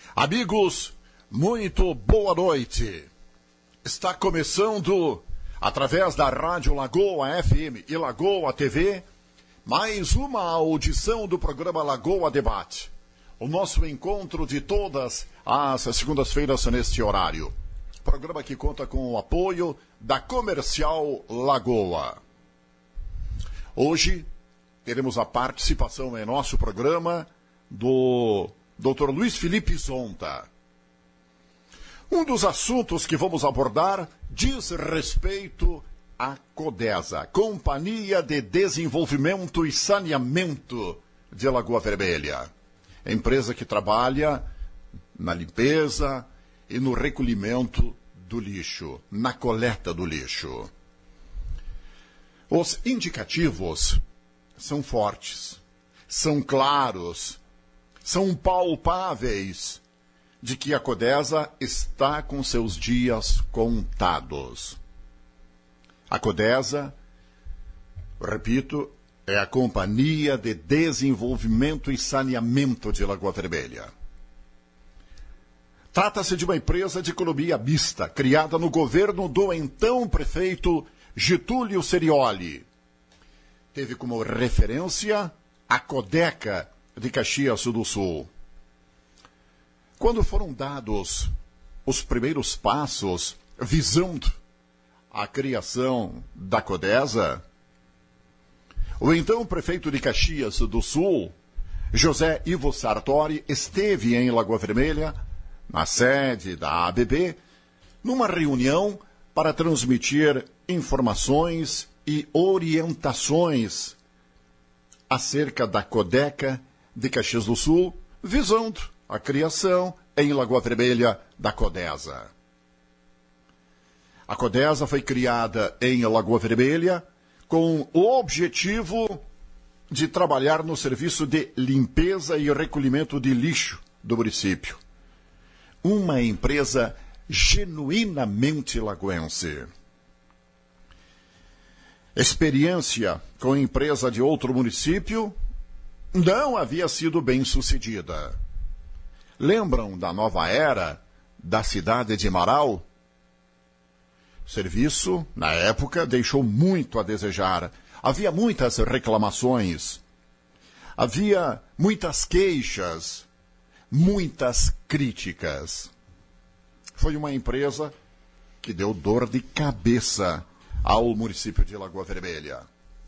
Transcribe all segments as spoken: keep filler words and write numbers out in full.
Amigos, muito boa noite. Está começando, através da Rádio Lagoa F M e Lagoa T V, mais uma audição do programa Lagoa Debate. O nosso encontro de todas as segundas-feiras neste horário. Programa que conta com o apoio da Comercial Lagoa. Hoje teremos a participação em nosso programa do doutor Luiz Felipe Zonta. Um dos assuntos que vamos abordar diz respeito à Codesa, Companhia de Desenvolvimento e Saneamento de Lagoa Vermelha. Empresa que trabalha na limpeza e no recolhimento do lixo, na coleta do lixo. Os indicativos são fortes, são claros, são palpáveis de que a Codesa está com seus dias contados. A Codesa, repito, é a Companhia de Desenvolvimento e Saneamento de Lagoa Vermelha. Trata-se de uma empresa de economia mista, criada no governo do então prefeito Getúlio Cerioli. Teve como referência a Codeca de Caxias do Sul. Quando foram dados os primeiros passos visando a criação da Codesa, o então prefeito de Caxias do Sul, José Ivo Sartori, esteve em Lagoa Vermelha, na sede da A B B, numa reunião para transmitir informações e orientações acerca da Codeca de Caxias do Sul, visando a criação em Lagoa Vermelha da Codesa. A Codesa foi criada em Lagoa Vermelha com o objetivo de trabalhar no serviço de limpeza e recolhimento de lixo do município. Uma empresa genuinamente lagoense. Experiência com empresa de outro município não havia sido bem sucedida. Lembram da nova era da cidade de Marau? O serviço, na época, deixou muito a desejar. Havia muitas reclamações. Havia muitas queixas, muitas críticas. Foi uma empresa que deu dor de cabeça ao município de Lagoa Vermelha.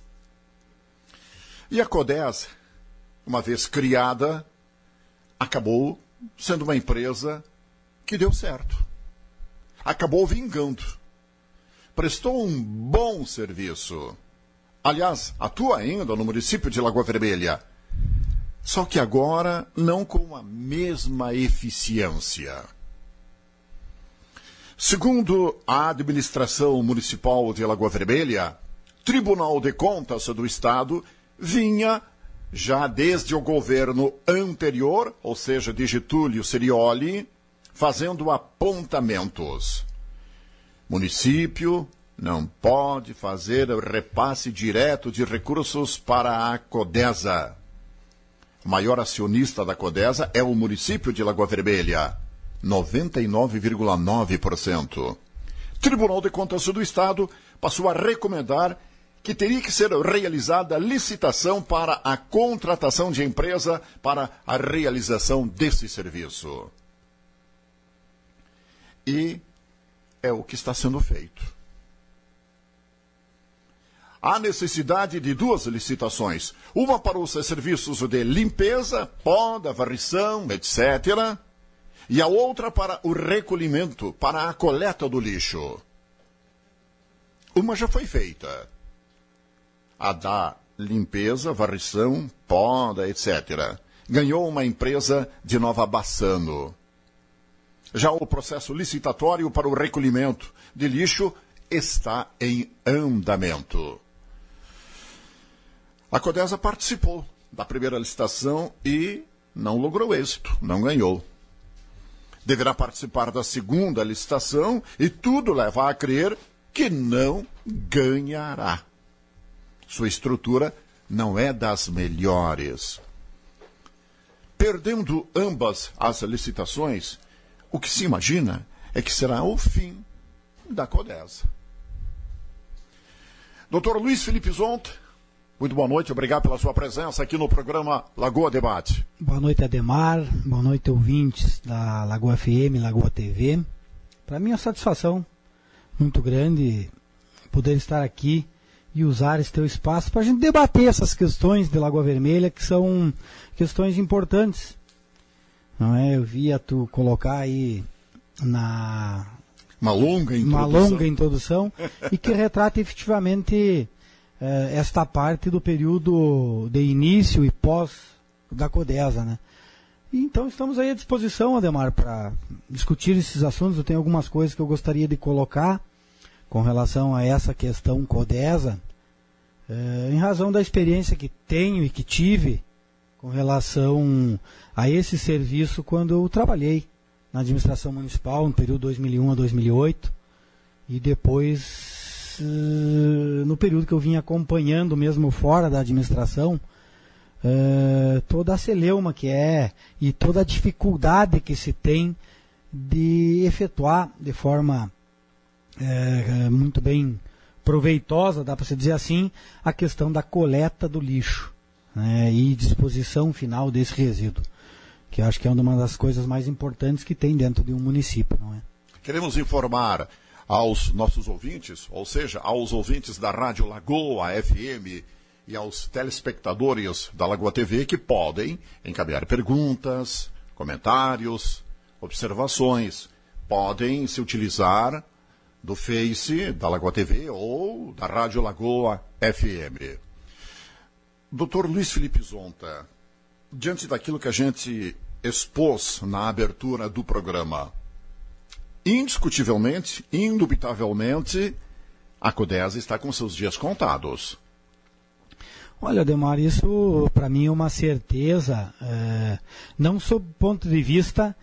E a Codesa, uma vez criada, acabou sendo uma empresa que deu certo. Acabou vingando. Prestou um bom serviço. Aliás, atua ainda no município de Lagoa Vermelha. Só que agora não com a mesma eficiência. Segundo a administração municipal de Lagoa Vermelha, Tribunal de Contas do Estado vinha já desde o governo anterior, ou seja, de Getúlio Cerioli, fazendo apontamentos. Município não pode fazer repasse direto de recursos para a Codesa. O maior acionista da Codesa é o município de Lagoa Vermelha, noventa e nove vírgula nove por cento. Tribunal de Contas do Estado passou a recomendar que teria que ser realizada licitação para a contratação de empresa para a realização desse serviço. E é o que está sendo feito. Há necessidade de duas licitações. Uma para os serviços de limpeza, poda, varrição, etcétera. E a outra para o recolhimento, para a coleta do lixo. Uma já foi feita. A da limpeza, varrição, poda, etcétera. Ganhou uma empresa de Nova Bassano. Já o processo licitatório para o recolhimento de lixo está em andamento. A Codesa participou da primeira licitação e não logrou êxito, não ganhou. Deverá participar da segunda licitação e tudo leva a crer que não ganhará. Sua estrutura não é das melhores. Perdendo ambas as licitações, o que se imagina é que será o fim da Codesa. doutor Luiz Felipe Zonta, muito boa noite, obrigado pela sua presença aqui no programa Lagoa Debate. Boa noite, Ademar, boa noite, ouvintes da Lagoa F M, Lagoa T V. Para mim é uma satisfação muito grande poder estar aqui e usar esse teu espaço para a gente debater essas questões de Lagoa Vermelha, que são questões importantes. Não é? Eu via tu colocar aí na... Uma longa introdução. Uma longa introdução e que retrata efetivamente eh, esta parte do período de início e pós da Codesa, né? E então estamos aí à disposição, Ademar, para discutir esses assuntos. Eu tenho algumas coisas que eu gostaria de colocar com relação a essa questão Codesa, eh, em razão da experiência que tenho e que tive com relação a esse serviço quando eu trabalhei na administração municipal, no período dois mil e um a dois mil e oito, e depois, eh, no período que eu vim acompanhando mesmo fora da administração, eh, toda a celeuma que é e toda a dificuldade que se tem de efetuar de forma É, muito bem proveitosa, dá para se dizer assim, a questão da coleta do lixo, né, e disposição final desse resíduo, que eu acho que é uma das coisas mais importantes que tem dentro de um município, não é? Queremos informar aos nossos ouvintes, ou seja, aos ouvintes da Rádio Lagoa F M e aos telespectadores da Lagoa T V que podem encaminhar perguntas, comentários, observações, podem se utilizar do Face, da Lagoa T V ou da Rádio Lagoa F M. doutor Luiz Felipe Zonta, diante daquilo que a gente expôs na abertura do programa, indiscutivelmente, indubitavelmente, a Codesa está com seus dias contados. Olha, Ademar, isso para mim é uma certeza, é, não sob o ponto de vista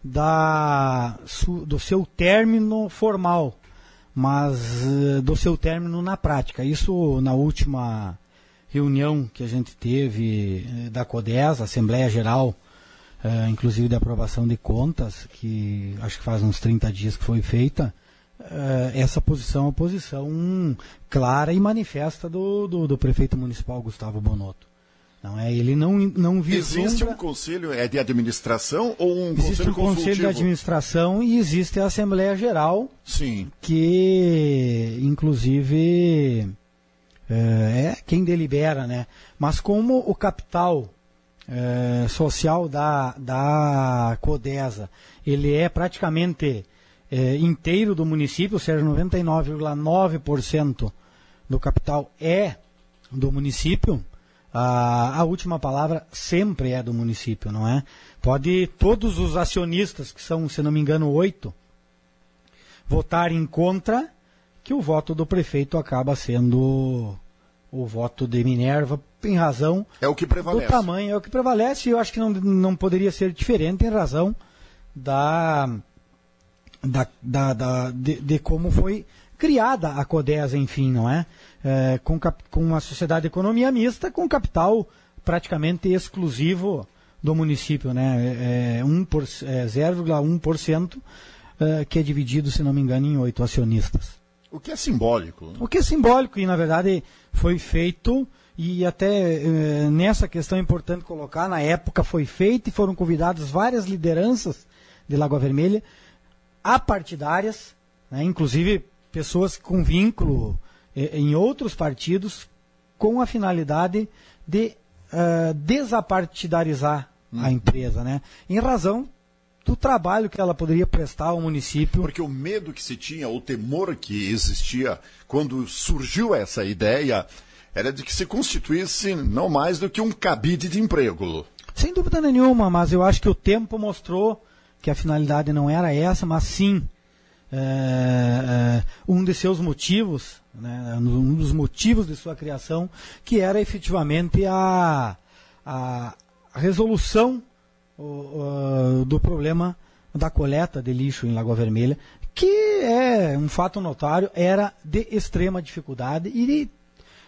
da, do seu término formal, mas uh, do seu término na prática. Isso na última reunião que a gente teve uh, da Codesa, Assembleia Geral, uh, inclusive de aprovação de contas, que acho que faz uns trinta dias que foi feita, uh, essa posição é uma posição clara e manifesta do, do, do prefeito municipal Gustavo Bonotto. Não é? Ele não, não vislumbra... Existe um conselho é de administração ou um existe conselho um consultivo? Conselho de Administração e existe a Assembleia Geral, sim, que inclusive é, é quem delibera, né? Mas como o capital é, social da, da Codesa, ele é praticamente é, inteiro do município, ou seja, noventa e nove vírgula nove por cento do capital é do município, A, a última palavra sempre é do município, não é? Pode todos os acionistas, que são, se não me engano, oito, votarem contra, que o voto do prefeito acaba sendo o voto de Minerva, em razão é o que prevalece. do tamanho, é o que prevalece, e eu acho que não, não poderia ser diferente em razão da, da, da, da de, de como foi criada a Codesa, enfim, não é? É, com, cap, com uma sociedade de economia mista, com capital praticamente exclusivo do município, né? É, um por, é, zero vírgula um por cento, é, que é dividido, se não me engano, em oito acionistas. O que é simbólico. Né? O que é simbólico e, na verdade, foi feito, e até é, nessa questão é importante colocar, na época foi feito e foram convidadas várias lideranças de Lagoa Vermelha, apartidárias, né? Inclusive pessoas com vínculo em outros partidos, com a finalidade de uh, desapartidarizar hum. a empresa, né? Em razão do trabalho que ela poderia prestar ao município. Porque o medo que se tinha, o temor que existia quando surgiu essa ideia, era de que se constituísse não mais do que um cabide de emprego. Sem dúvida nenhuma, mas eu acho que o tempo mostrou que a finalidade não era essa, mas sim É, é, um de seus motivos, né, um dos motivos de sua criação, que era efetivamente a, a, a resolução o, o, do problema da coleta de lixo em Lagoa Vermelha, que é um fato notório, era de extrema dificuldade e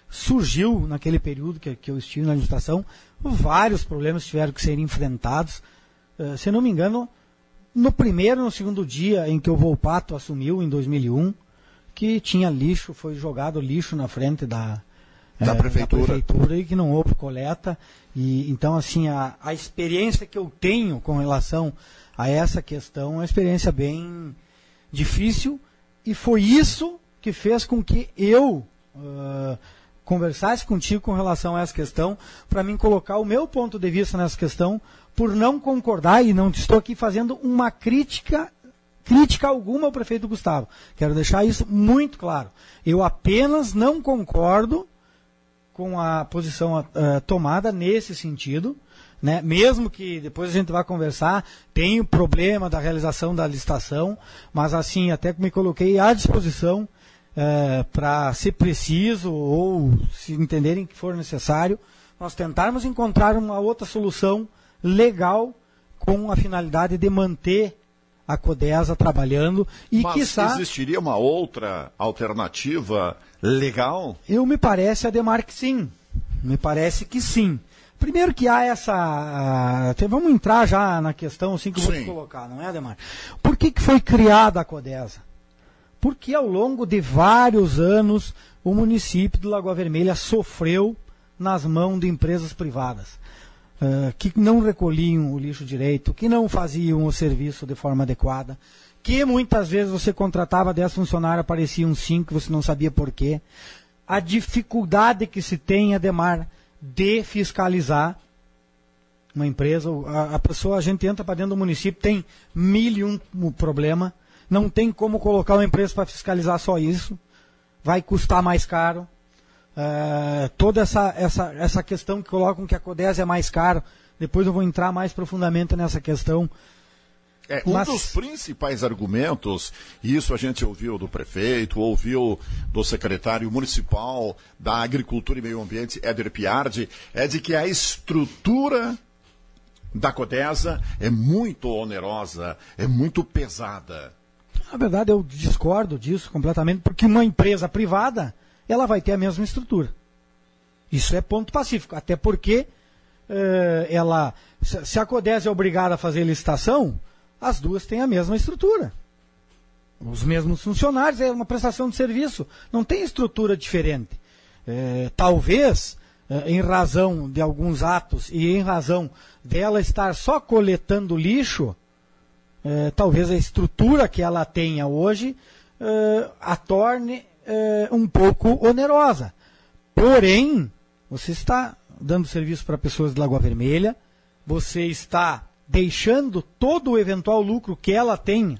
surgiu naquele período que, que eu estive na administração, vários problemas tiveram que ser enfrentados. Uh, se não me engano, no primeiro e no segundo dia em que o Volpato assumiu, em dois mil e um, que tinha lixo, foi jogado lixo na frente da, da, é, prefeitura. da prefeitura e que não houve coleta. E, então, assim, a, a experiência que eu tenho com relação a essa questão é uma experiência bem difícil, e foi isso que fez com que eu uh, conversasse contigo com relação a essa questão, para mim colocar o meu ponto de vista nessa questão, por não concordar, e não estou aqui fazendo uma crítica, crítica alguma ao prefeito Gustavo. Quero deixar isso muito claro. Eu apenas não concordo com a posição uh, tomada nesse sentido, né? Mesmo que depois a gente vá conversar, tem o problema da realização da licitação, mas assim, até que me coloquei à disposição uh, para, se preciso, ou se entenderem que for necessário, nós tentarmos encontrar uma outra solução legal com a finalidade de manter a Codesa trabalhando e Mas quiçá, existiria uma outra alternativa legal? Eu me parece, Ademar, que sim. Me parece que sim. Primeiro que há essa... Até vamos entrar já na questão assim que eu vou te colocar, não é, Ademar? Por que, que foi criada a Codesa? Porque ao longo de vários anos o município de Lagoa Vermelha sofreu nas mãos de empresas privadas. Uh, que não recolhiam o lixo direito, que não faziam o serviço de forma adequada, que muitas vezes você contratava dez funcionários, apareciam cinco, você não sabia por quê. A dificuldade que se tem, Ademar, de fiscalizar uma empresa, a, a pessoa, a gente entra para dentro do município, tem mil e um problema, não tem como colocar uma empresa para fiscalizar só isso, vai custar mais caro. Uh, toda essa, essa, essa questão que colocam que a Codesa é mais caro, depois eu vou entrar mais profundamente nessa questão. É, um Mas... dos principais argumentos, e isso a gente ouviu do prefeito, ouviu do secretário municipal da Agricultura e Meio Ambiente, Éder Piardi, é de que a estrutura da Codesa é muito onerosa, é muito pesada. Na verdade, eu discordo disso completamente, porque uma empresa privada, ela vai ter a mesma estrutura. Isso é ponto pacífico, até porque uh, ela, se a Codesa é obrigada a fazer licitação, as duas têm a mesma estrutura. Os mesmos funcionários, é uma prestação de serviço, não tem estrutura diferente. Uh, talvez, uh, em razão de alguns atos e em razão dela estar só coletando lixo, uh, talvez a estrutura que ela tenha hoje uh, a torne É, um pouco onerosa. Porém, você está dando serviço para pessoas de Lagoa Vermelha, você está deixando todo o eventual lucro que ela tenha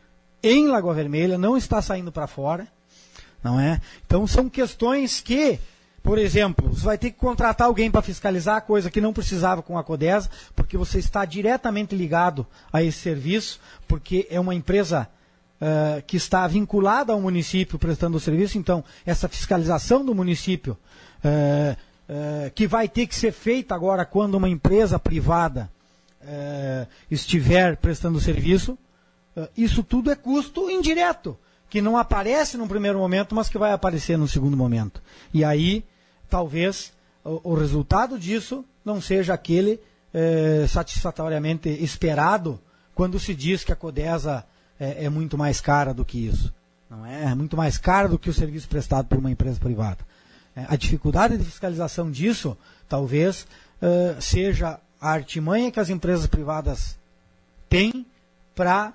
em Lagoa Vermelha, não está saindo para fora, não é? Então são questões que, por exemplo, você vai ter que contratar alguém para fiscalizar, coisa que não precisava com a Codesa, porque você está diretamente ligado a esse serviço, porque é uma empresa Uh, que está vinculada ao município prestando o serviço. Então, essa fiscalização do município, uh, uh, que vai ter que ser feita agora quando uma empresa privada uh, estiver prestando serviço, uh, isso tudo é custo indireto, que não aparece num primeiro momento, mas que vai aparecer no segundo momento. E aí, talvez, o, o resultado disso não seja aquele uh, satisfatoriamente esperado quando se diz que a Codesa É, é muito mais cara do que isso. Não é? É muito mais cara do que o serviço prestado por uma empresa privada. É, a dificuldade de fiscalização disso, talvez, uh, seja a artimanha que as empresas privadas têm para,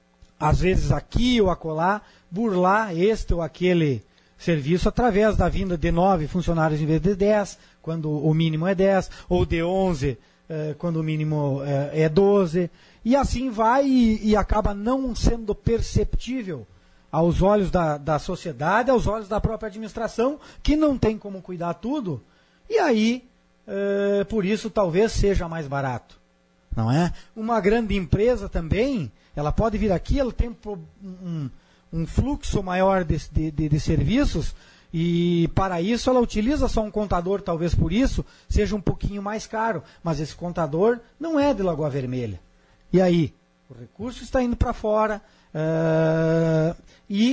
às vezes aqui ou acolá, burlar este ou aquele serviço através da vinda de nove funcionários em vez de dez, quando o mínimo é dez, ou de onze, uh, quando o mínimo uh, é doze. E assim vai e, e acaba não sendo perceptível aos olhos da, da sociedade, aos olhos da própria administração, que não tem como cuidar tudo, e aí, é, por isso, talvez seja mais barato. Não é? Uma grande empresa também, ela pode vir aqui, ela tem um, um fluxo maior de, de, de serviços, e para isso ela utiliza só um contador, talvez por isso seja um pouquinho mais caro, mas esse contador não é de Lagoa Vermelha. E aí, o recurso está indo para fora uh, e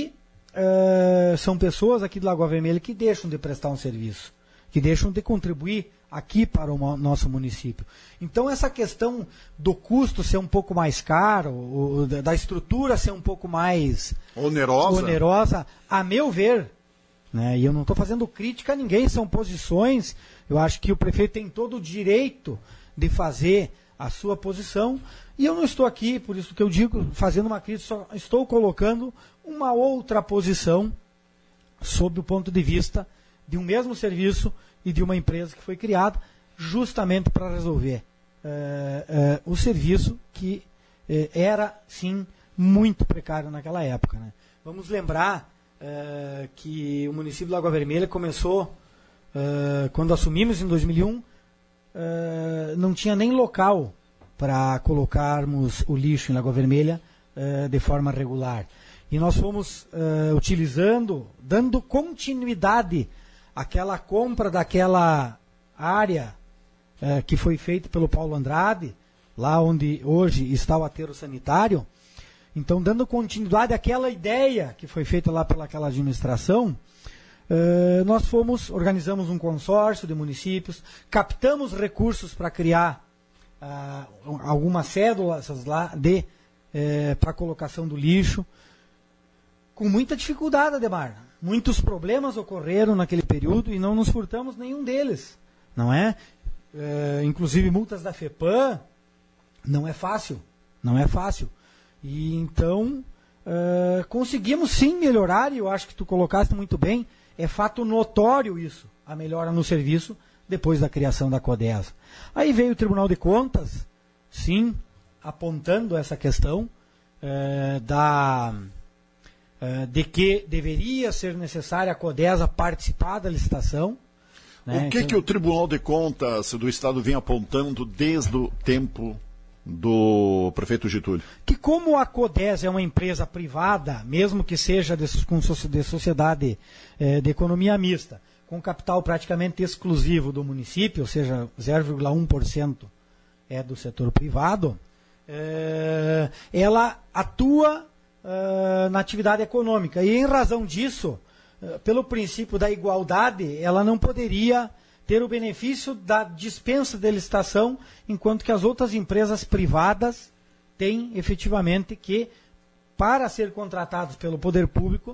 uh, são pessoas aqui do Lagoa Vermelha que deixam de prestar um serviço, que deixam de contribuir aqui para o nosso município. Então essa questão do custo ser um pouco mais caro, o, da estrutura ser um pouco mais onerosa, onerosa a meu ver, né, e eu não estou fazendo crítica a ninguém, são posições, eu acho que o prefeito tem todo o direito de fazer a sua posição, e eu não estou aqui, por isso que eu digo, fazendo uma crítica, só estou colocando uma outra posição sob o ponto de vista de um mesmo serviço e de uma empresa que foi criada justamente para resolver uh, uh, o serviço que uh, era, sim, muito precário naquela época. Né? Vamos lembrar uh, que o município de Lagoa Vermelha começou, uh, quando assumimos em dois mil e um, uh, não tinha nem local para colocarmos o lixo em Lagoa Vermelha uh, de forma regular. E nós fomos uh, utilizando, dando continuidade aquela compra daquela área eh, que foi feita pelo Paulo Andrade, lá onde hoje está o aterro sanitário. Então, dando continuidade àquela ideia que foi feita lá pelaquela administração, eh, nós fomos, organizamos um consórcio de municípios, captamos recursos para criar ah, algumas cédulas lá de eh, para colocação do lixo, com muita dificuldade, Ademar. Muitos problemas ocorreram naquele período e não nos furtamos nenhum deles, não é? é? Inclusive multas da FEPAM, não é fácil, não é fácil. E então, é, conseguimos sim melhorar, e eu acho que tu colocaste muito bem, é fato notório isso, a melhora no serviço depois da criação da CODESA. Aí veio o Tribunal de Contas, sim, apontando essa questão é, da... de que deveria ser necessária a CODESA participar da licitação. Né? O que, então... que o Tribunal de Contas do Estado vem apontando desde o tempo do prefeito Getúlio? Que como a CODESA é uma empresa privada, mesmo que seja de, com, de sociedade eh, de economia mista, com capital praticamente exclusivo do município, ou seja, zero vírgula um por cento é do setor privado, eh, ela atua Uh, na atividade econômica. E em razão disso, uh, pelo princípio da igualdade, ela não poderia ter o benefício da dispensa de licitação, enquanto que as outras empresas privadas têm efetivamente que, para ser contratadas pelo poder público,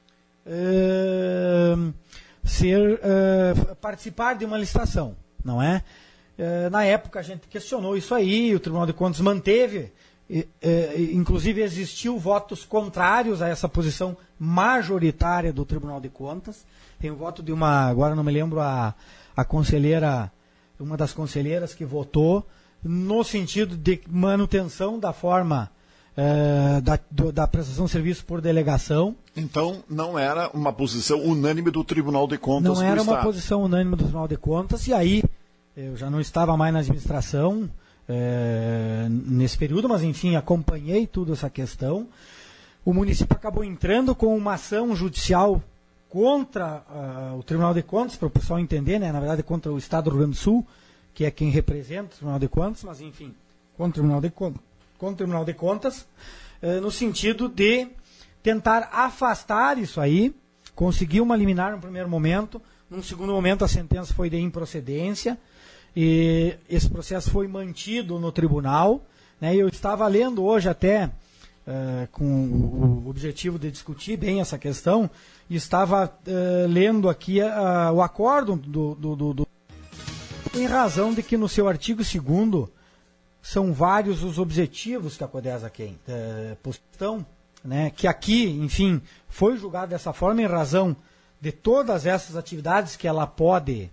uh, ser, uh, participar de uma licitação, não é? Uh, na época a gente questionou isso aí, o Tribunal de Contas manteve. E, e, inclusive existiu votos contrários a essa posição majoritária do Tribunal de Contas. Tem o voto de uma, agora não me lembro a, a conselheira, uma das conselheiras que votou no sentido de manutenção da forma eh, da, do, da prestação de serviço por delegação. Então não era uma posição unânime do Tribunal de Contas do Não era uma Estado. posição unânime do Tribunal de Contas, e aí eu já não estava mais na administração É, nesse período, mas enfim, acompanhei toda essa questão. O município acabou entrando com uma ação judicial contra uh, o Tribunal de Contas, para o pessoal entender, né? Na verdade contra o Estado do Rio Grande do Sul, que é quem representa o Tribunal de Contas, mas enfim, contra o Tribunal de, Con- contra o Tribunal de Contas, uh, no sentido de tentar afastar isso aí, conseguir uma liminar no primeiro momento, num segundo momento a sentença foi de improcedência, e esse processo foi mantido no tribunal, né? Eu estava lendo hoje até, uh, com o, o objetivo de discutir bem essa questão, e estava uh, lendo aqui uh, o acórdão do, do, do, do... em razão de que no seu artigo segundo são vários os objetivos que a CODESA quem, uh, postão, né? Que aqui, enfim, foi julgado dessa forma em razão de todas essas atividades que ela pode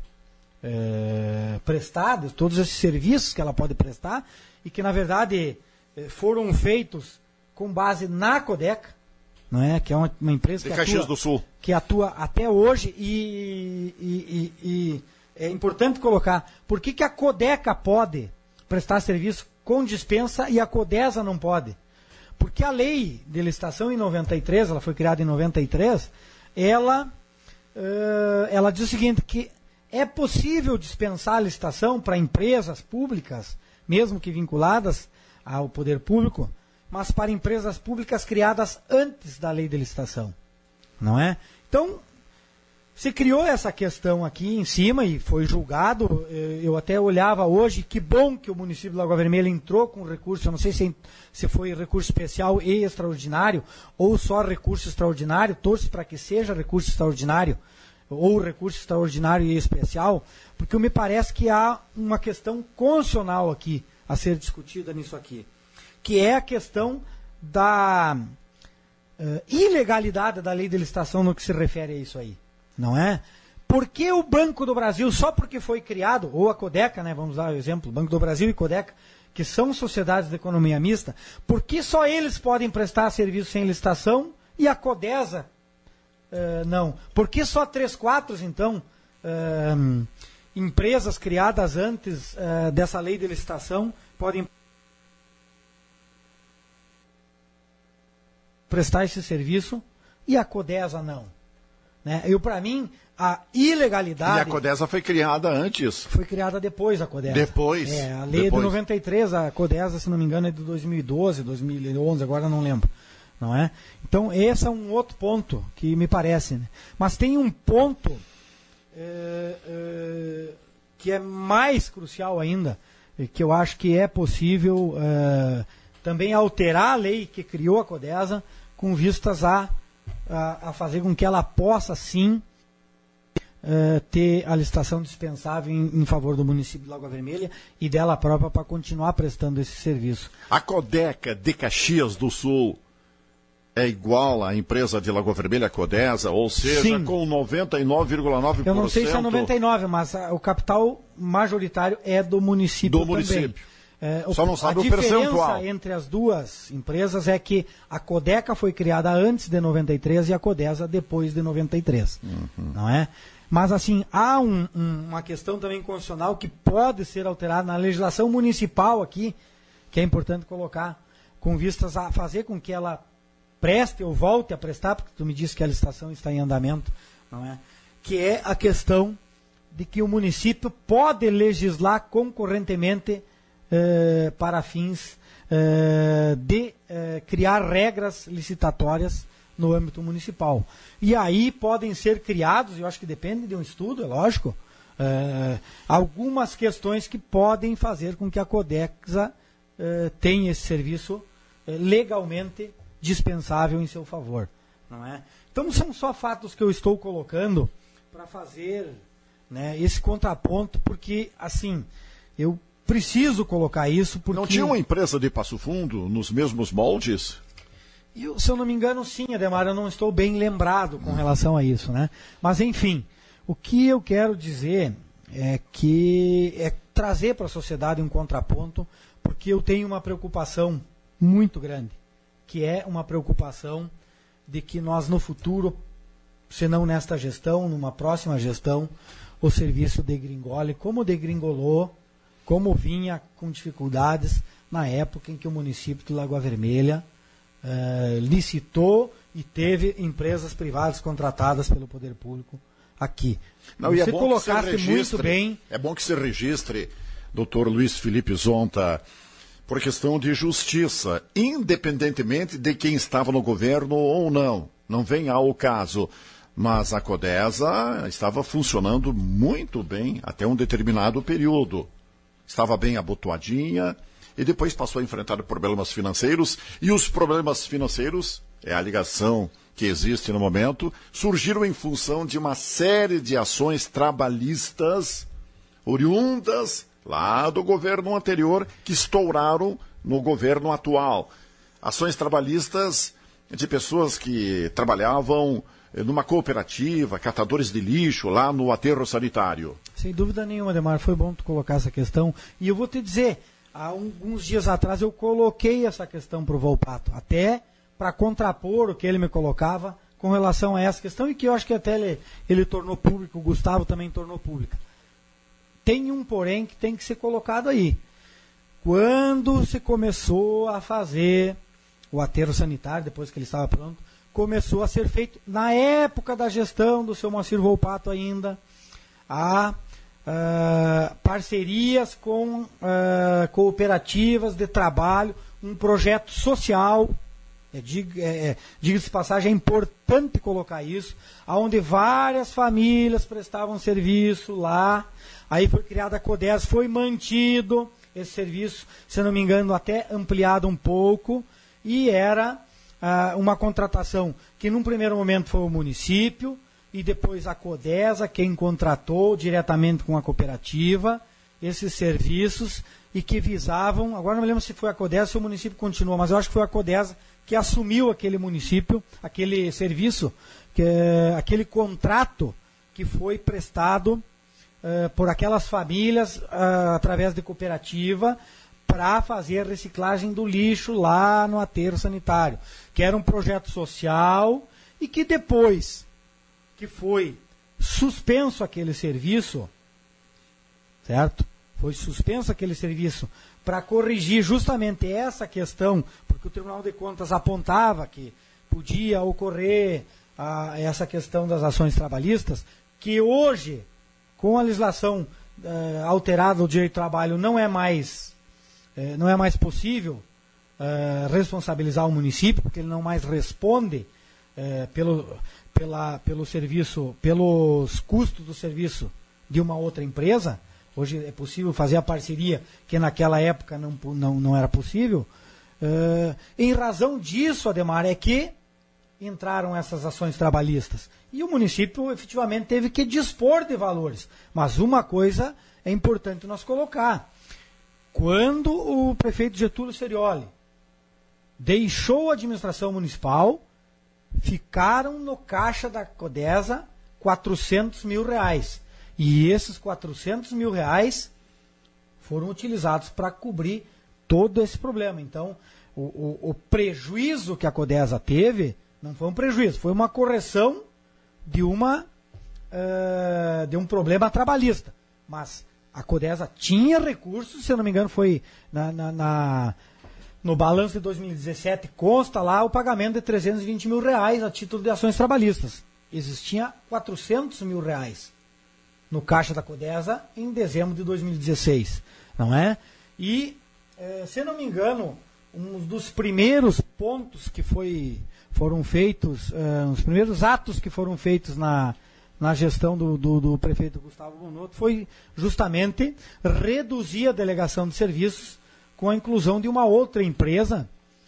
É, prestados, todos esses serviços que ela pode prestar, e que na verdade foram feitos com base na Codeca, não é? Que é uma, uma empresa que atua, do Sul. que atua até hoje, e, e, e, e é importante colocar, por que, que a Codeca pode prestar serviço com dispensa e a CODESA não pode? Porque a lei de licitação em noventa e três, ela foi criada em noventa e três, ela, uh, ela diz o seguinte, que é possível dispensar a licitação para empresas públicas, mesmo que vinculadas ao poder público, mas para empresas públicas criadas antes da lei de licitação. não é? Então, se criou essa questão aqui em cima e foi julgado. Eu até olhava hoje, que bom que o município de Lagoa Vermelha entrou com recurso, eu não sei se, se foi recurso especial e extraordinário, ou só recurso extraordinário, torço para que seja recurso extraordinário, ou recurso extraordinário e especial, porque me parece que há uma questão constitucional aqui, a ser discutida nisso aqui, que é a questão da uh, ilegalidade da lei de licitação no que se refere a isso aí. Não é? Por que o Banco do Brasil, só porque foi criado, ou a Codeca, né, vamos dar o exemplo, Banco do Brasil e Codeca, que são sociedades de economia mista, por que só eles podem prestar serviço sem licitação e a Codesa uh, não? Por que só três quatro, então, uh, empresas criadas antes uh, dessa lei de licitação podem prestar esse serviço e a Codesa não? Né? Eu, para mim, a ilegalidade... E a Codesa foi criada antes. Foi criada depois, a Codesa. Depois. É, a lei depois. de noventa e três, a Codesa, se não me engano, é de dois mil e doze, dois mil e onze, agora não lembro. Não é? Então, esse é um outro ponto que me parece. Né? Mas tem um ponto é, é, que é mais crucial ainda, que eu acho que é possível é, também alterar a lei que criou a Codesa com vistas a A, a fazer com que ela possa, sim, uh, ter a licitação dispensável em, em favor do município de Lagoa Vermelha e dela própria para continuar prestando esse serviço. A Codeca de Caxias do Sul é igual à empresa de Lagoa Vermelha, a Codesa, ou seja, sim, com noventa e nove vírgula nove por cento... Eu não sei se é noventa e nove por cento, mas a, o capital majoritário é do município do também. Município. É, Só não sabe o percentual. A diferença entre as duas empresas é que a Codeca foi criada antes de noventa e três e a Codesa depois de noventa e três. Uhum. Não é? Mas, assim, há um, um, uma questão também constitucional que pode ser alterada na legislação municipal aqui, que é importante colocar, com vistas a fazer com que ela preste ou volte a prestar, porque tu me disse que a licitação está em andamento, não é? Que é a questão de que o município pode legislar concorrentemente Uh, para fins uh, de uh, criar regras licitatórias no âmbito municipal. E aí podem ser criados, eu acho que depende de um estudo, é lógico, uh, algumas questões que podem fazer com que a Codesa uh, tenha esse serviço uh, legalmente dispensável em seu favor. Não é? Então são só fatos que eu estou colocando para fazer, né, esse contraponto, porque assim, eu preciso colocar isso porque... Não tinha uma empresa de Passo Fundo nos mesmos moldes? Eu, se eu não me engano, sim, Ademar, eu não estou bem lembrado com relação a isso, né? Mas, enfim, o que eu quero dizer é que é trazer para a sociedade um contraponto, porque eu tenho uma preocupação muito grande, que é uma preocupação de que nós, no futuro, se não nesta gestão, numa próxima gestão, o serviço degringole, como degringolou, como vinha com dificuldades na época em que o município de Lagoa Vermelha eh, licitou e teve empresas privadas contratadas pelo poder público aqui. Não, Você e é bom colocaste que se registre, muito bem... É bom que se registre, doutor Luiz Felipe Zonta, por questão de justiça, independentemente de quem estava no governo ou não. Não vem ao caso. Mas a Codesa estava funcionando muito bem até um determinado período. Estava bem abotoadinha e depois passou a enfrentar problemas financeiros. E os problemas financeiros, é a ligação que existe no momento, surgiram em função de uma série de ações trabalhistas oriundas lá do governo anterior que estouraram no governo atual. Ações trabalhistas de pessoas que trabalhavam numa cooperativa, catadores de lixo, lá no aterro sanitário. Sem dúvida nenhuma, Ademar, foi bom tu colocar essa questão. E eu vou te dizer, há alguns dias atrás eu coloquei essa questão para o Volpato, até para contrapor o que ele me colocava com relação a essa questão, e que eu acho que até ele, ele tornou público, o Gustavo também tornou pública. Tem um porém que tem que ser colocado aí. Quando se começou a fazer o aterro sanitário, depois que ele estava pronto, começou a ser feito, na época da gestão do seu Moacir Volpato ainda, a uh, parcerias com uh, cooperativas de trabalho, um projeto social É, diga, é, diga-se de passagem, é importante colocar isso, onde várias famílias prestavam serviço lá, aí foi criada a CODESA, foi mantido esse serviço, se não me engano, até ampliado um pouco, e era ah, uma contratação que num primeiro momento foi o município, e depois a CODESA, quem contratou diretamente com a cooperativa, esses serviços, e que visavam, agora não me lembro se foi a CODESA ou se o município continuou, mas eu acho que foi a CODESA que assumiu aquele município, aquele serviço, que, aquele contrato que foi prestado uh, por aquelas famílias uh, através de cooperativa para fazer a reciclagem do lixo lá no aterro sanitário, que era um projeto social e que depois que foi suspenso aquele serviço, certo? Foi suspenso aquele serviço para corrigir justamente essa questão, porque o Tribunal de Contas apontava que podia ocorrer a, essa questão das ações trabalhistas, que hoje, com a legislação uh, alterada do direito do trabalho, não é mais, uh, não é mais possível uh, responsabilizar o município, porque ele não mais responde uh, pelo, pela, pelo serviço, pelos custos do serviço de uma outra empresa. Hoje é possível fazer a parceria que naquela época não, não, não era possível. Uh, em razão disso, Ademar, é que entraram essas ações trabalhistas. E o município efetivamente teve que dispor de valores. Mas uma coisa é importante nós colocar. Quando o prefeito Getúlio Cerioli deixou a administração municipal, ficaram no caixa da CODESA quatrocentos mil reais. E esses quatrocentos mil reais foram utilizados para cobrir todo esse problema. Então, o, o, o prejuízo que a CODESA teve não foi um prejuízo, foi uma correção de, uma, uh, de um problema trabalhista. Mas a CODESA tinha recursos, se eu não me engano, foi na, na, na, no balanço de dois mil e dezessete, consta lá o pagamento de trezentos e vinte mil reais a título de ações trabalhistas. Existia quatrocentos mil reais no caixa da CODESA em dezembro de dois mil e dezesseis, não é? E, eh, se não me engano, um dos primeiros pontos que foi, foram feitos, eh, os primeiros atos que foram feitos na, na gestão do, do, do prefeito Gustavo Bonotto foi justamente reduzir a delegação de serviços com a inclusão de uma outra empresa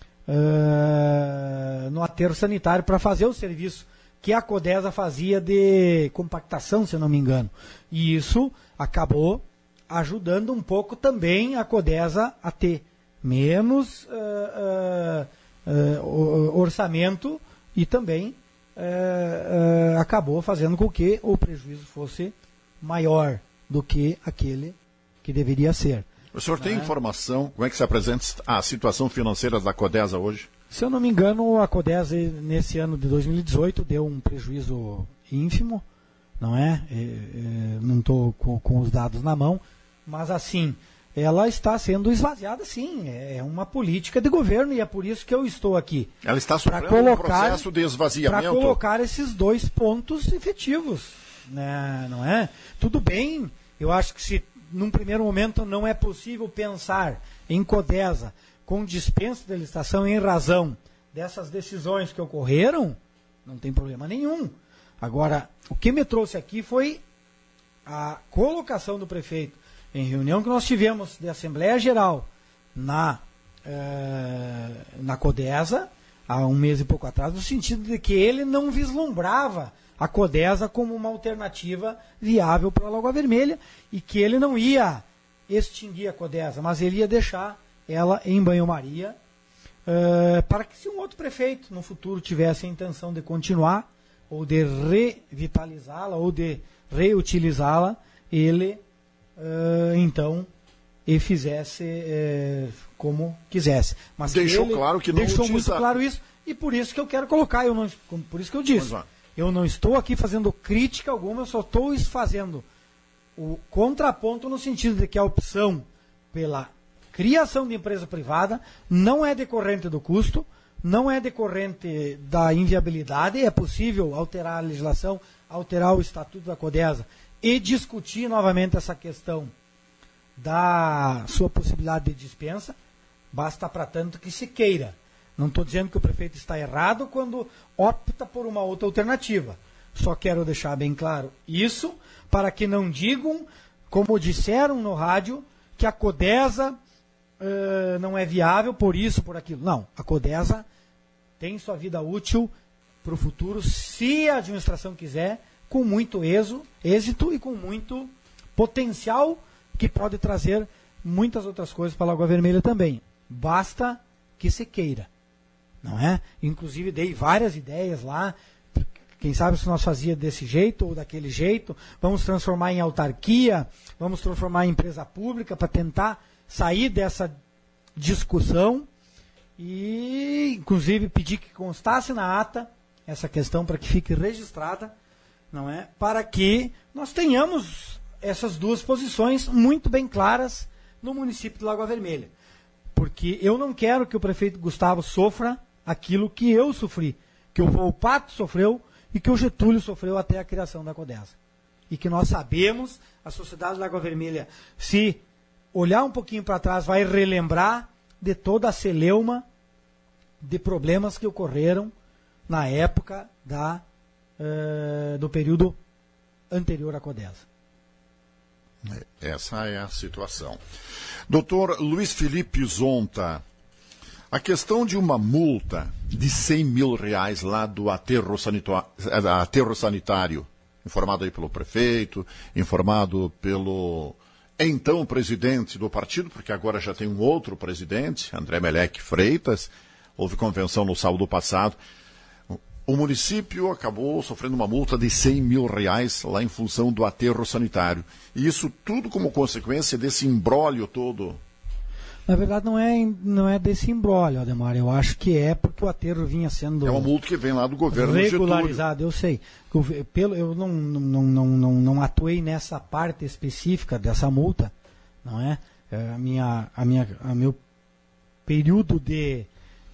eh, no aterro sanitário para fazer o serviço que a CODESA fazia de compactação, se eu não me engano. E isso acabou ajudando um pouco também a CODESA a ter menos uh, uh, uh, orçamento e também uh, uh, acabou fazendo com que o prejuízo fosse maior do que aquele que deveria ser. O senhor tem é. informação, como é que se apresenta a situação financeira da CODESA hoje? Se eu não me engano, a CODESA, nesse ano de dois mil e dezoito, deu um prejuízo ínfimo, não é? é, é não estou com, com os dados na mão, mas assim, ela está sendo esvaziada, sim. É uma política de governo e é por isso que eu estou aqui. Ela está sofrendo colocar, um processo de esvaziamento? Para colocar esses dois pontos efetivos, né? Não é? Tudo bem, eu acho que se num primeiro momento não é possível pensar em CODESA com dispensa de licitação em razão dessas decisões que ocorreram, não tem problema nenhum. Agora, o que me trouxe aqui foi a colocação do prefeito em reunião que nós tivemos de Assembleia Geral na, eh, na CODESA, há um mês e pouco atrás, no sentido de que ele não vislumbrava a CODESA como uma alternativa viável para a Lagoa Vermelha e que ele não ia extinguir a CODESA, mas ele ia deixar ela em banho-maria, uh, para que se um outro prefeito no futuro tivesse a intenção de continuar, ou de revitalizá-la, ou de reutilizá-la, ele, uh, então, e fizesse uh, como quisesse. Mas deixou ele claro que não deixou utiliza... muito claro isso, e por isso que eu quero colocar, eu não, por isso que eu disse, eu não estou aqui fazendo crítica alguma, eu só estou fazendo o contraponto no sentido de que a opção pela criação de empresa privada não é decorrente do custo, não é decorrente da inviabilidade, é possível alterar a legislação, alterar o estatuto da CODESA e discutir novamente essa questão da sua possibilidade de dispensa, basta para tanto que se queira. Não estou dizendo que o prefeito está errado quando opta por uma outra alternativa. Só quero deixar bem claro isso, para que não digam, como disseram no rádio, que a Codesa uh, não é viável por isso, por aquilo. Não, a Codesa tem sua vida útil para o futuro, se a administração quiser, com muito êxito, êxito e com muito potencial, que pode trazer muitas outras coisas para a Lagoa Vermelha também. Basta que se queira, não é? Inclusive dei várias ideias lá, quem sabe se nós fazia desse jeito ou daquele jeito, vamos transformar em autarquia, vamos transformar em empresa pública para tentar sair dessa discussão e, inclusive, pedir que constasse na ata essa questão para que fique registrada, não é? Para que nós tenhamos essas duas posições muito bem claras no município de Lagoa Vermelha. Porque eu não quero que o prefeito Gustavo sofra aquilo que eu sofri, que o Volpato sofreu e que o Getúlio sofreu até a criação da Codesa. E que nós sabemos, a sociedade de Lagoa Vermelha, se olhar um pouquinho para trás, vai relembrar de toda a celeuma de problemas que ocorreram na época da, uh, do período anterior à Codesa. Essa é a situação. doutor Luiz Felipe Zonta, a questão de uma multa de cem mil reais lá do aterro, sanita- aterro sanitário, informado aí pelo prefeito, informado pelo então presidente do partido, porque agora já tem um outro presidente, André Meleque Freitas, houve convenção no sábado passado. O município acabou sofrendo uma multa de cem mil reais lá em função do aterro sanitário. E isso tudo como consequência desse imbróglio todo. Na verdade, não é, não é desse imbróglio, Ademar. Eu acho que é porque o aterro vinha sendo... É uma multa que vem lá do governo regularizado, Getúlio. eu sei. Pelo, eu não, não, não, não, não atuei nessa parte específica dessa multa, não é? é a minha, a minha, a meu período de,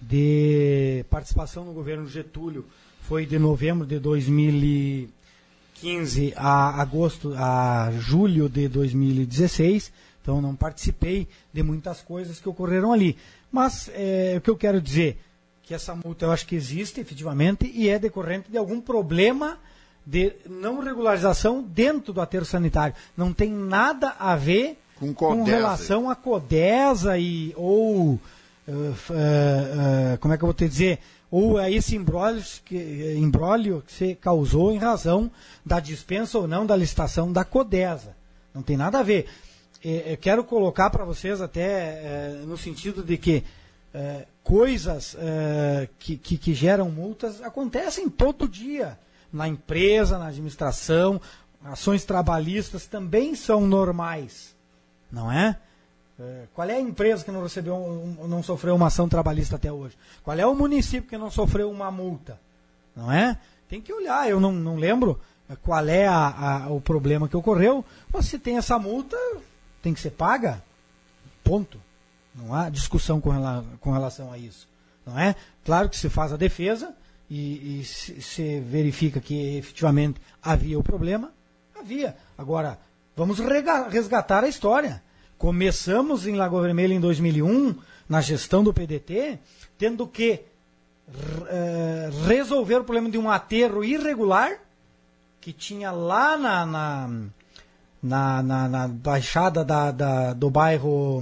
de participação no governo Getúlio foi de novembro de dois mil e quinze a agosto, a julho de dois mil e dezesseis. Então, não participei de muitas coisas que ocorreram ali. Mas, é, o que eu quero dizer, que essa multa eu acho que existe, efetivamente, e é decorrente de algum problema de não regularização dentro do aterro sanitário. Não tem nada a ver com, com relação à Codesa e, ou, uh, uh, uh, como é que eu vou te dizer, ou a esse imbróglio que, imbróglio que se causou em razão da dispensa ou não da licitação da Codesa. Não tem nada a ver. Eu quero colocar para vocês até é, no sentido de que é, coisas é, que, que, que geram multas acontecem todo dia na empresa, na administração, ações trabalhistas também são normais, não é? é qual é a empresa que não recebeu, um, não sofreu uma ação trabalhista até hoje? Qual é o município que não sofreu uma multa? Não é? Tem que olhar, eu não, não lembro qual é a, a, o problema que ocorreu, mas se tem essa multa... tem que ser paga, ponto. Não há discussão com, rela, com relação a isso. Não é? Claro que se faz a defesa e, e se, se verifica que efetivamente havia o problema, havia. Agora, vamos rega, resgatar a história. Começamos em Lagoa Vermelha em dois mil e um, na gestão do P D T, tendo que uh, resolver o problema de um aterro irregular que tinha lá na... na Na, na, na baixada da, da, do bairro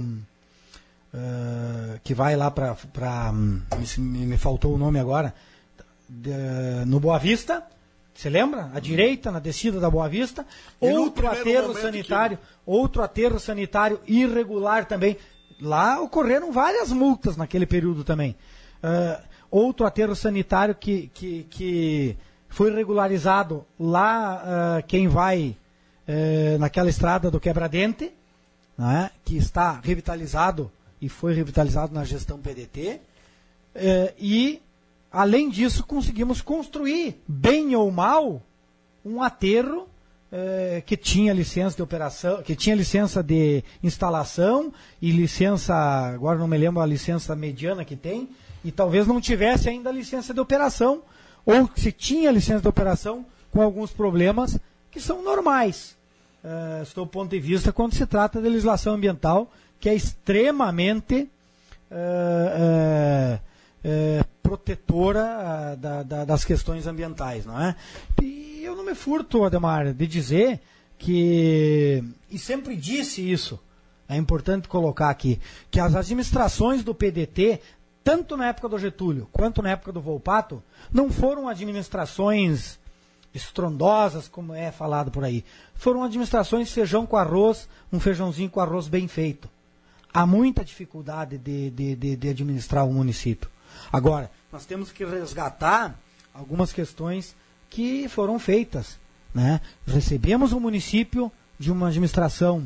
uh, que vai lá para... Me, me faltou o nome agora. De, no Boa Vista, você lembra? À direita, na descida da Boa Vista. Outro aterro sanitário, que... outro aterro sanitário irregular também. Lá ocorreram várias multas naquele período também. Uh, outro aterro sanitário que, que, que foi regularizado lá, uh, quem vai... É, naquela estrada do Quebra-Dente, né, que está revitalizado e foi revitalizado na gestão P D T, é, e além disso conseguimos construir, bem ou mal, um aterro é, que tinha licença de operação, que tinha licença de instalação e licença, agora não me lembro a licença mediana que tem, e talvez não tivesse ainda a licença de operação, ou se tinha licença de operação com alguns problemas que são normais. Uh, do ponto de vista quando se trata de legislação ambiental, que é extremamente uh, uh, é, protetora da, da, das questões ambientais, não é? E eu não me furto, Ademar, de dizer que, e sempre disse isso, é importante colocar aqui, que as administrações do P D T, tanto na época do Getúlio quanto na época do Volpato, não foram administrações estrondosas, como é falado por aí. Foram administrações feijão com arroz, um feijãozinho com arroz bem feito. Há muita dificuldade de, de, de, de administrar o município. Agora, nós temos que resgatar algumas questões que foram feitas, né? Recebemos um município de uma administração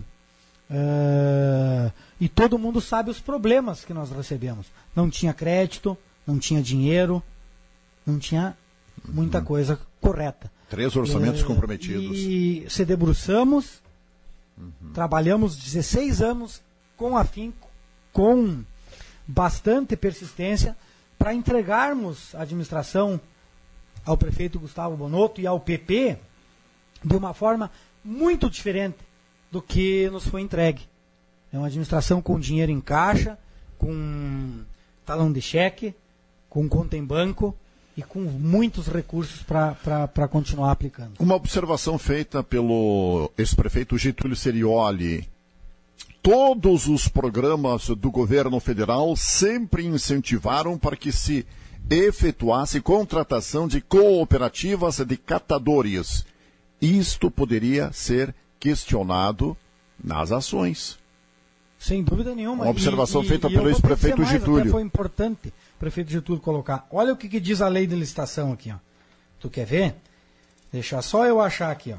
uh, e todo mundo sabe os problemas que nós recebemos. Não tinha crédito, não tinha dinheiro, não tinha muita uhum. coisa correta. Três orçamentos uh, comprometidos. E se debruçamos, uhum. trabalhamos dezesseis anos com afinco, com bastante persistência, para entregarmos a administração ao prefeito Gustavo Bonotto e ao P P de uma forma muito diferente do que nos foi entregue. É uma administração com dinheiro em caixa, com talão de cheque, com conta em banco e com muitos recursos para continuar aplicando. Uma observação feita pelo ex-prefeito Getúlio Cerioli. Todos os programas do governo federal sempre incentivaram para que se efetuasse contratação de cooperativas de catadores. Isto poderia ser questionado nas ações. Sem dúvida nenhuma. Uma observação e, feita e, pelo e ex-prefeito Getúlio. Até foi importante o prefeito Getúlio colocar. Olha o que, que diz a lei de licitação aqui. Ó. Tu quer ver? Deixa só eu achar aqui. Ó.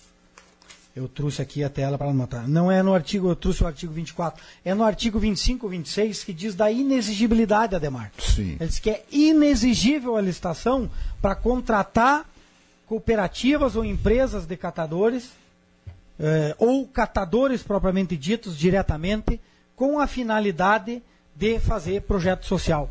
Eu trouxe aqui a tela para anotar. Não é no artigo, eu trouxe o artigo vinte e quatro. É no artigo vinte e cinco, vinte e seis, que diz da inexigibilidade, Ademar. Sim. Ele diz que é inexigível a licitação para contratar cooperativas ou empresas de catadores, eh, ou catadores propriamente ditos, diretamente, com a finalidade de fazer projeto social.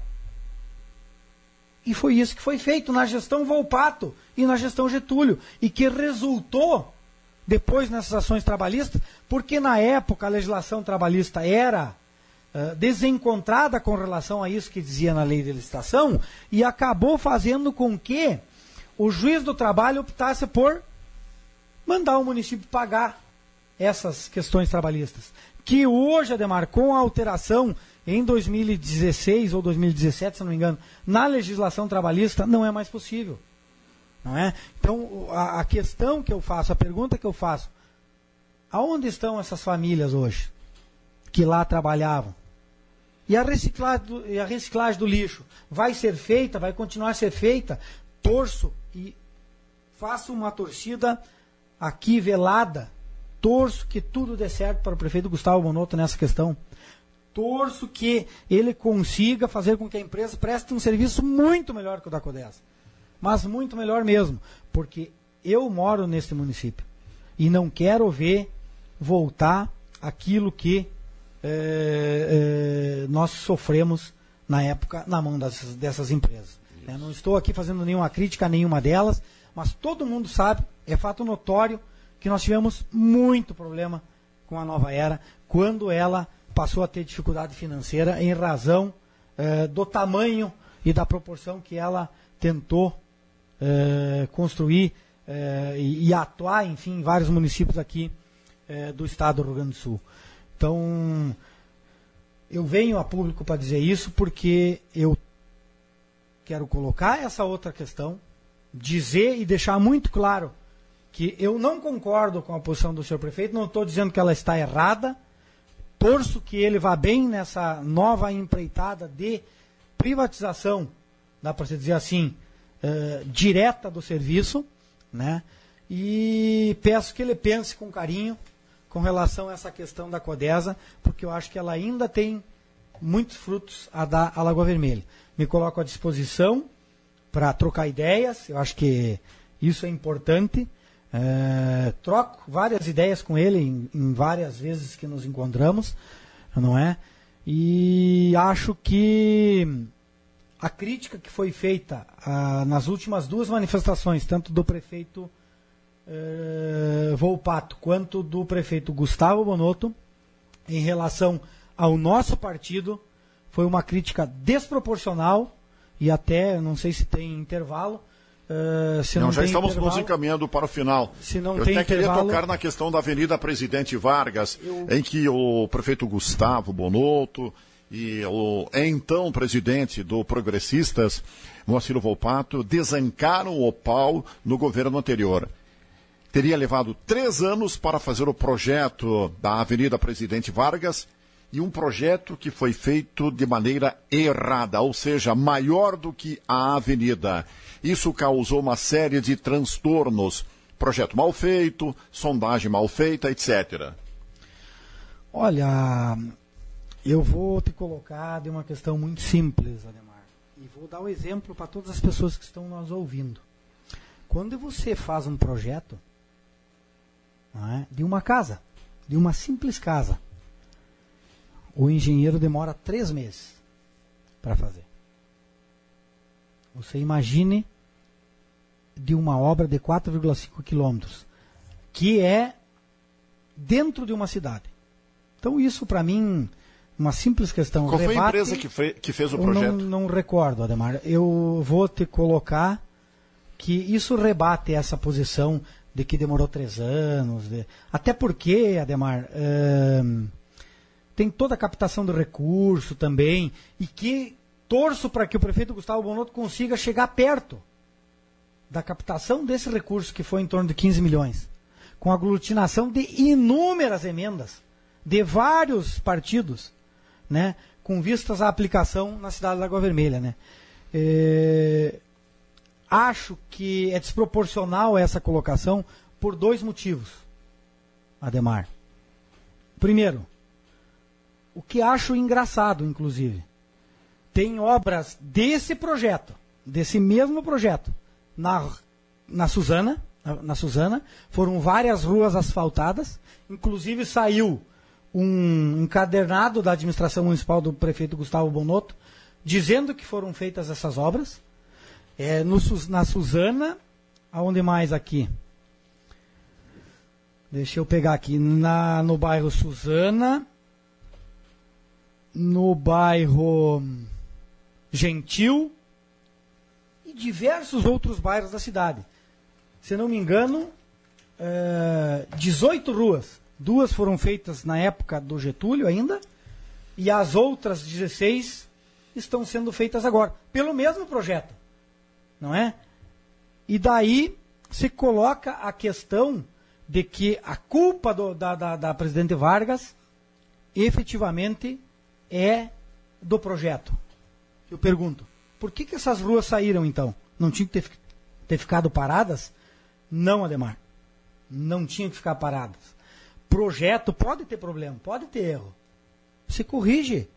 E foi isso que foi feito na gestão Volpato e na gestão Getúlio, e que resultou depois nessas ações trabalhistas, porque na época a legislação trabalhista era uh, desencontrada com relação a isso que dizia na lei de licitação, e acabou fazendo com que o juiz do trabalho optasse por mandar o município pagar essas questões trabalhistas. Que hoje, Ademar, com a alteração em dois mil e dezesseis ou dois mil e dezessete, se não me engano, na legislação trabalhista, não é mais possível. Não é? Então, a, a questão que eu faço, a pergunta que eu faço, aonde estão essas famílias hoje que lá trabalhavam? E a reciclagem do, e a reciclagem do lixo vai ser feita, vai continuar a ser feita? Torço e faço uma torcida aqui velada, torço que tudo dê certo para o prefeito Gustavo Bonotto nessa questão. Torço que ele consiga fazer com que a empresa preste um serviço muito melhor que o da Codesa. Mas muito melhor mesmo, porque eu moro nesse município e não quero ver voltar aquilo que é, é, nós sofremos na época na mão das, dessas empresas. É, não estou aqui fazendo nenhuma crítica a nenhuma delas, mas todo mundo sabe, é fato notório, que nós tivemos muito problema com a Nova Era quando ela passou a ter dificuldade financeira em razão é, do tamanho e da proporção que ela tentou É, construir é, e, e atuar, enfim, em vários municípios aqui é, do estado do Rio Grande do Sul. Então, eu venho a público para dizer isso porque eu quero colocar essa outra questão, dizer e deixar muito claro que eu não concordo com a posição do senhor prefeito, não estou dizendo que ela está errada, torço que ele vá bem nessa nova empreitada de privatização, dá para se dizer assim, Uh, direta do serviço, né? E peço que ele pense com carinho com relação a essa questão da Codesa, porque eu acho que ela ainda tem muitos frutos a dar à Lagoa Vermelha. Me coloco à disposição para trocar ideias, eu acho que isso é importante. Uh, troco várias ideias com ele em, em várias vezes que nos encontramos, não é? E acho que a crítica que foi feita ah, nas últimas duas manifestações, tanto do prefeito eh, Volpato quanto do prefeito Gustavo Bonotto, em relação ao nosso partido, foi uma crítica desproporcional, e até, não sei se tem intervalo, uh, se não, não já tem estamos intervalo, nos encaminhando para o final. Se não Eu tem até queria intervalo, tocar na questão da Avenida Presidente Vargas, eu... em que o prefeito Gustavo Bonotto e o então presidente do Progressistas, Moacir Volpato, desancaram o pau no governo anterior. Teria levado três anos para fazer o projeto da Avenida Presidente Vargas e um projeto que foi feito de maneira errada, ou seja, maior do que a avenida. Isso causou uma série de transtornos. Projeto mal feito, sondagem mal feita, etcétera. Olha, eu vou te colocar de uma questão muito simples, Ademar, e vou dar o um exemplo para todas as pessoas que estão nos ouvindo. Quando você faz um projeto, não é, de uma casa, de uma simples casa, o engenheiro demora três meses para fazer. Você imagine de uma obra de quatro vírgula cinco quilômetros, que é dentro de uma cidade. Então isso, para mim, uma simples questão. Qual foi rebate, a empresa que, foi, que fez o eu projeto? Não, não recordo, Ademar. Eu vou te colocar que isso rebate essa posição de que demorou três anos. De... Até porque, Ademar, hum, tem toda a captação do recurso também, e que torço para que o prefeito Gustavo Bonotto consiga chegar perto da captação desse recurso, que foi em torno de quinze milhões, com aglutinação de inúmeras emendas de vários partidos, né, com vistas à aplicação na cidade da Água Vermelha, né. É, acho que é desproporcional essa colocação por dois motivos, Ademar. Primeiro, o que acho engraçado, inclusive, tem obras desse projeto, desse mesmo projeto, na, na Suzana, na, na Suzana, foram várias ruas asfaltadas, inclusive saiu um encadernado da administração municipal do prefeito Gustavo Bonotto, dizendo que foram feitas essas obras. É, no, na Suzana, aonde mais aqui? Deixa eu pegar aqui, na, no bairro Suzana, no bairro Gentil e diversos outros bairros da cidade. Se não me engano, é, dezoito ruas. Duas foram feitas na época do Getúlio ainda, e as outras dezesseis estão sendo feitas agora, pelo mesmo projeto, não é? E daí se coloca a questão de que a culpa do, da, da, da presidente Vargas efetivamente é do projeto. Eu pergunto, por que, que essas ruas saíram então? Não tinham que ter, ter ficado paradas? Não, Ademar, não tinham que ficar paradas. Projeto pode ter problema, pode ter erro. Se corrige.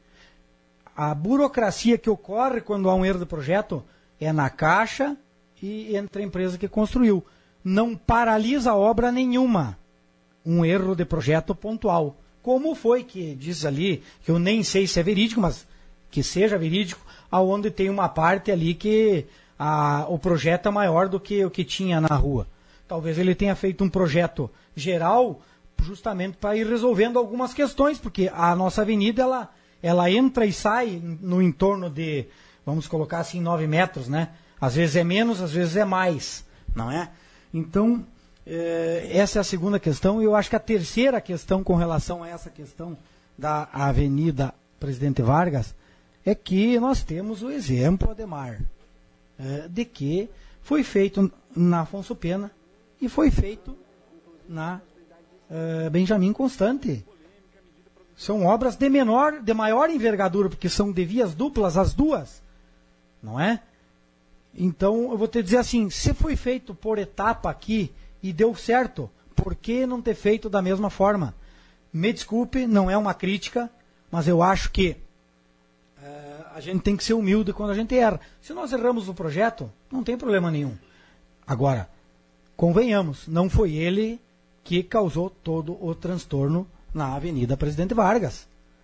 A burocracia que ocorre quando há um erro de projeto é na Caixa e entre a empresa que construiu. Não paralisa obra nenhuma. Um erro de projeto pontual. Como foi que diz ali, que eu nem sei se é verídico, mas que seja verídico, aonde tem uma parte ali que a, o projeto é maior do que o que tinha na rua. Talvez ele tenha feito um projeto geral justamente para ir resolvendo algumas questões, porque a nossa avenida, ela, ela entra e sai no entorno de, vamos colocar assim, nove metros, né? Às vezes é menos, às vezes é mais, não é? Então, eh, essa é a segunda questão, e eu acho que a terceira questão com relação a essa questão da Avenida Presidente Vargas é que nós temos o exemplo, Ademar, eh, de que foi feito na Afonso Pena e foi feito na Uh, Benjamin Constant. São obras de menor, de maior envergadura, porque são de vias duplas as duas, não é? Então eu vou te dizer assim, se foi feito por etapa aqui e deu certo, por que não ter feito da mesma forma? Me desculpe, não é uma crítica, mas eu acho que uh, a gente tem que ser humilde quando a gente erra. Se nós erramos o projeto, não tem problema nenhum. Agora, convenhamos, não foi ele que causou todo o transtorno na Avenida Presidente Vargas.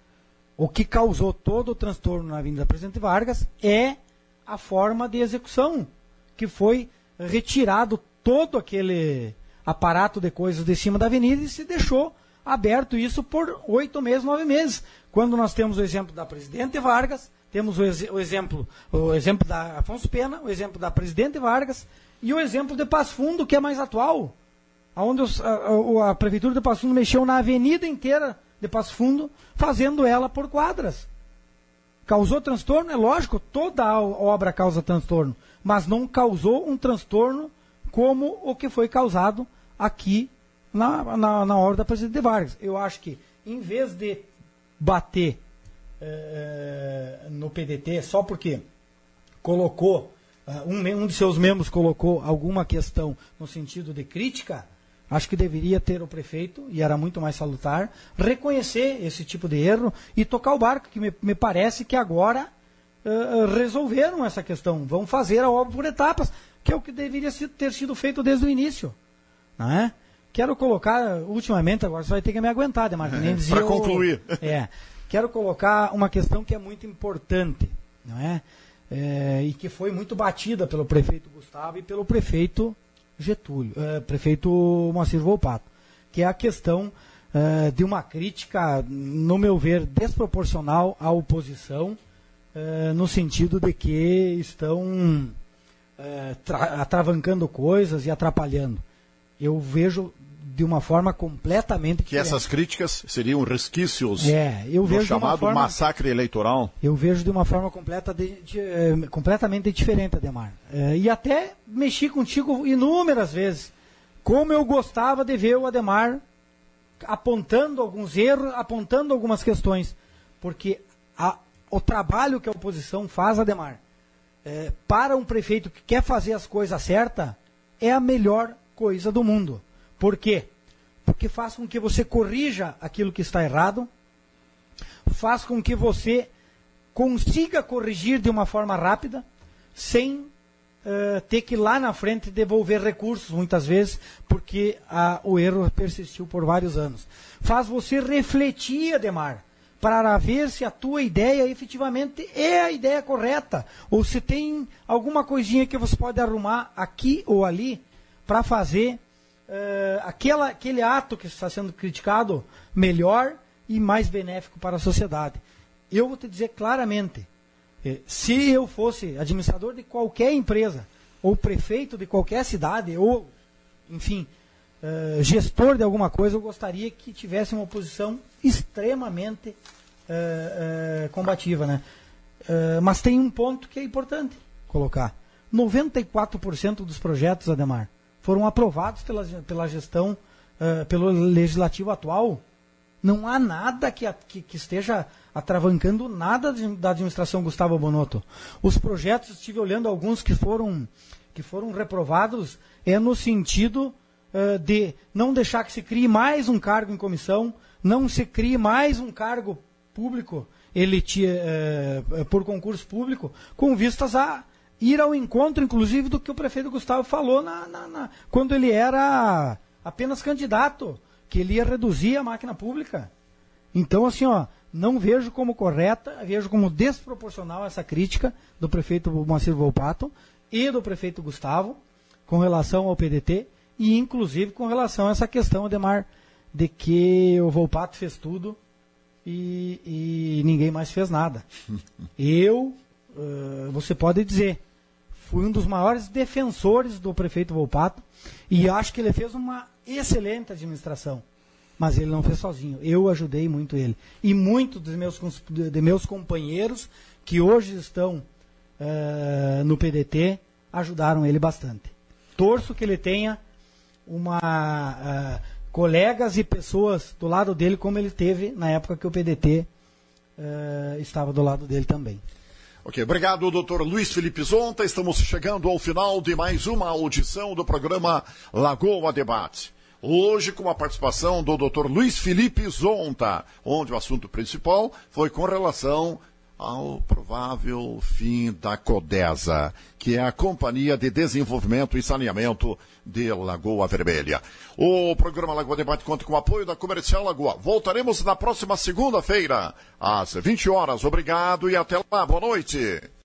O que causou todo o transtorno na Avenida Presidente Vargas é a forma de execução, que foi retirado todo aquele aparato de coisas de cima da avenida e se deixou aberto isso por oito meses, nove meses. Quando nós temos o exemplo da Presidente Vargas, temos o, ex, o exemplo o exemplo da Afonso Pena, o exemplo da Presidente Vargas e o exemplo de Passo Fundo, que é mais atual, onde os, a, a Prefeitura de Passo Fundo mexeu na avenida inteira de Passo Fundo, fazendo ela por quadras. Causou transtorno? É lógico, toda a obra causa transtorno, mas não causou um transtorno como o que foi causado aqui na, na, na obra da Presidente Vargas. Eu acho que, em vez de bater eh, no P D T só porque colocou, uh, um, um de seus membros colocou alguma questão no sentido de crítica, acho que deveria ter o prefeito, e era muito mais salutar, reconhecer esse tipo de erro e tocar o barco, que me, me parece que agora uh, resolveram essa questão. Vão fazer a obra por etapas, que é o que deveria ter sido feito desde o início. Não é? Quero colocar, ultimamente, agora você vai ter que me aguentar, Demar, nem dizia. Para concluir. É, quero colocar uma questão que é muito importante, não é? É, e que foi muito batida pelo prefeito Gustavo e pelo prefeito Getúlio, uh, prefeito Moacir Volpato, que é a questão uh, de uma crítica, no meu ver, desproporcional à oposição, uh, no sentido de que estão uh, tra- atravancando coisas e atrapalhando. Eu vejo de uma forma completamente que diferente. Essas críticas seriam resquícios é, eu do vejo chamado forma, massacre eleitoral? Eu vejo de uma forma completa de, de, de, completamente diferente, Ademar. É, e até mexi contigo inúmeras vezes. Como eu gostava de ver o Ademar apontando alguns erros, apontando algumas questões. Porque a, o trabalho que a oposição faz, Ademar, é, para um prefeito que quer fazer as coisas certas, é a melhor coisa do mundo. Por quê? Porque faz com que você corrija aquilo que está errado, faz com que você consiga corrigir de uma forma rápida, sem uh, ter que lá na frente devolver recursos, muitas vezes, porque uh, o erro persistiu por vários anos. Faz você refletir, Ademar, para ver se a tua ideia efetivamente é a ideia correta, ou se tem alguma coisinha que você pode arrumar aqui ou ali para fazer uh, aquela, aquele ato que está sendo criticado melhor e mais benéfico para a sociedade. Eu vou te dizer claramente, eh, se eu fosse administrador de qualquer empresa, ou prefeito de qualquer cidade, ou, enfim, uh, gestor de alguma coisa, eu gostaria que tivesse uma oposição extremamente uh, uh, combativa, né? Uh, mas tem um ponto que é importante colocar. noventa e quatro por cento dos projetos, Ademar, foram aprovados pela, pela gestão, uh, pelo legislativo atual. Não há nada que, que, que esteja atravancando nada de, da administração Gustavo Bonotto. Os projetos, estive olhando alguns que foram, que foram reprovados, é no sentido uh, de não deixar que se crie mais um cargo em comissão, não se crie mais um cargo público, eliti, uh, por concurso público, com vistas a ir ao encontro, inclusive, do que o prefeito Gustavo falou na, na, na, quando ele era apenas candidato, que ele ia reduzir a máquina pública. Então, assim, ó, não vejo como correta, vejo como desproporcional essa crítica do prefeito Moacir Volpato e do prefeito Gustavo com relação ao P D T e, inclusive, com relação a essa questão, Ademar, de que o Volpato fez tudo e, e ninguém mais fez nada. Eu, uh, você pode dizer, fui um dos maiores defensores do prefeito Volpato e acho que ele fez uma excelente administração, mas ele não fez sozinho. Eu ajudei muito ele. E muitos dos meus, de meus companheiros que hoje estão uh, no P D T ajudaram ele bastante. Torço que ele tenha uma, uh, colegas e pessoas do lado dele como ele teve na época que o P D T uh, estava do lado dele também. Ok, obrigado, doutor Luiz Felipe Zonta. Estamos chegando ao final de mais uma audição do programa Lagoa Debate. Hoje com a participação do doutor Luiz Felipe Zonta, onde o assunto principal foi com relação ao provável fim da Codesa, que é a Companhia de Desenvolvimento e Saneamento de Lagoa Vermelha. O programa Lagoa Debate conta com o apoio da Comercial Lagoa. Voltaremos na próxima segunda-feira, às vinte horas. Obrigado e até lá. Boa noite.